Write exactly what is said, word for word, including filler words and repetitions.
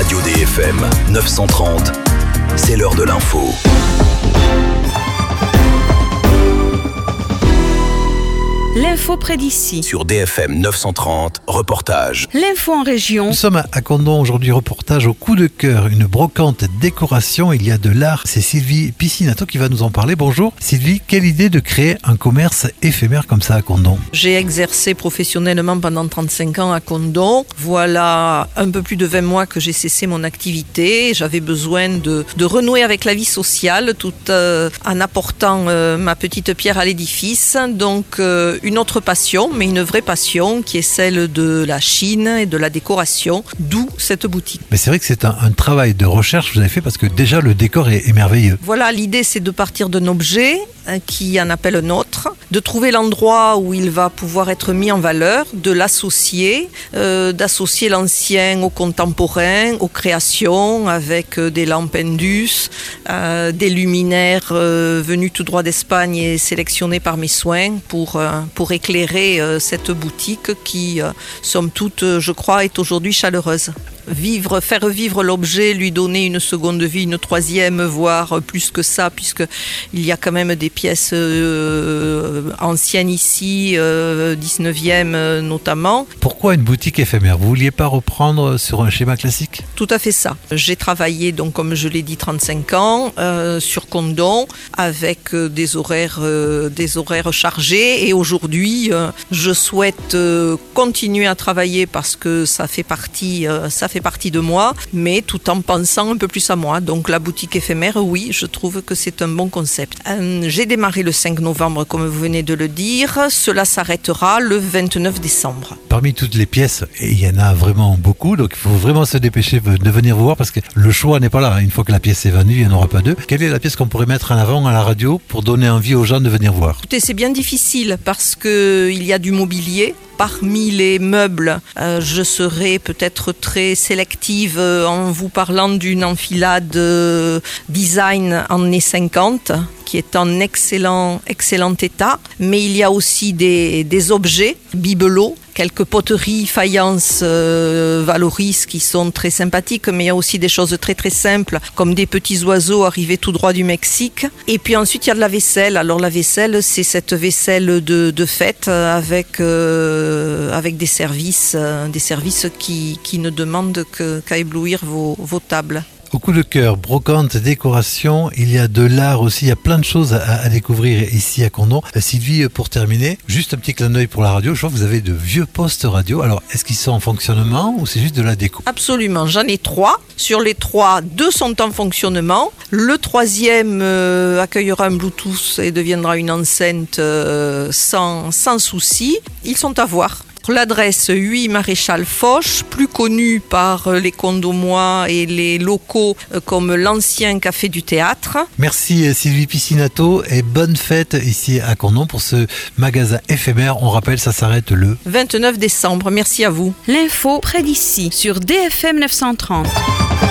Radio D F M neuf cent trente, c'est l'heure de l'info. L'info près d'ici. Sur D F M neuf cent trente, reportage. L'info en région. Nous sommes à Condom aujourd'hui, reportage au coup de cœur, une brocante décoration, il y a de l'art. C'est Sylvie Piscinato qui va nous en parler. Bonjour Sylvie, quelle idée de créer un commerce éphémère comme ça à Condom? J'ai exercé professionnellement pendant trente-cinq ans à Condom. Voilà un peu plus de vingt mois que j'ai cessé mon activité. J'avais besoin de, de renouer avec la vie sociale tout euh, en apportant euh, ma petite pierre à l'édifice. Donc euh, une autre passion, mais une vraie passion qui est celle de la Chine et de la décoration, d'où cette boutique. Mais c'est vrai que c'est un, un travail de recherche que vous avez fait parce que déjà le décor est, est merveilleux. Voilà, l'idée c'est de partir d'un objet hein, qui en appelle un autre, de trouver l'endroit où il va pouvoir être mis en valeur, de l'associer, euh, d'associer l'ancien au contemporain, aux créations avec euh, des lampes Indus, euh, des luminaires euh, venus tout droit d'Espagne et sélectionnés par mes soins pour, euh, pour éclairer euh, cette boutique qui, euh, somme toute, je crois, est aujourd'hui chaleureuse. Vivre, faire vivre l'objet, lui donner une seconde vie, une troisième, voire plus que ça, puisque il y a quand même des pièces euh, anciennes ici, euh, dix-neuvième euh, notamment. Pourquoi une boutique éphémère? Vous vouliez pas reprendre sur un schéma classique? Tout à fait ça. J'ai travaillé, donc comme je l'ai dit, trente-cinq ans euh, sur Condom avec euh, des horaires, euh, des horaires chargés. Et aujourd'hui, euh, je souhaite euh, continuer à travailler parce que ça fait partie, euh, ça fait partie de moi, mais tout en pensant un peu plus à moi. Donc la boutique éphémère, oui, je trouve que c'est un bon concept. Euh, j'ai démarré le cinq novembre, comme vous venez de le dire. Cela s'arrêtera le vingt-neuf décembre. Parmi toutes les pièces, et il y en a vraiment beaucoup, donc il faut vraiment se dépêcher de venir vous voir parce que le choix n'est pas là. Une fois que la pièce est vendue, il n'y en aura pas deux. Quelle est la pièce qu'on pourrait mettre en avant à la radio pour donner envie aux gens de venir voir? Écoutez, c'est bien difficile parce qu'il y a du mobilier. Parmi les meubles, euh, je serai peut-être très sélective euh, en vous parlant d'une enfilade euh, design années cinquante qui est en excellent, excellent état. Mais il y a aussi des, des objets, bibelots, quelques poteries, faïences, euh, Valoris qui sont très sympathiques, mais il y a aussi des choses très très simples, comme des petits oiseaux arrivés tout droit du Mexique. Et puis ensuite, il y a de la vaisselle. Alors la vaisselle, c'est cette vaisselle de, de fête avec, euh, avec des services, euh, des services qui, qui ne demandent que, qu'à éblouir vos, vos tables. Au coup de cœur, brocante, décoration, il y a de l'art aussi, il y a plein de choses à, à découvrir ici à Condom. Sylvie, pour terminer, juste un petit clin d'œil pour la radio, je vois que vous avez de vieux postes radio. Alors, est-ce qu'ils sont en fonctionnement ou c'est juste de la déco? Absolument, j'en ai trois. Sur les trois, deux sont en fonctionnement. Le troisième euh, accueillera un Bluetooth et deviendra une enceinte euh, sans, sans souci. Ils sont à voir. L'adresse huit Maréchal Foch, plus connue par les Condomois et les locaux comme l'ancien café du théâtre. Merci Sylvie Piscinato et bonne fête ici à Condom pour ce magasin éphémère. On rappelle, ça s'arrête le vingt-neuf décembre. Merci à vous. L'info près d'ici sur D F M neuf cent trente.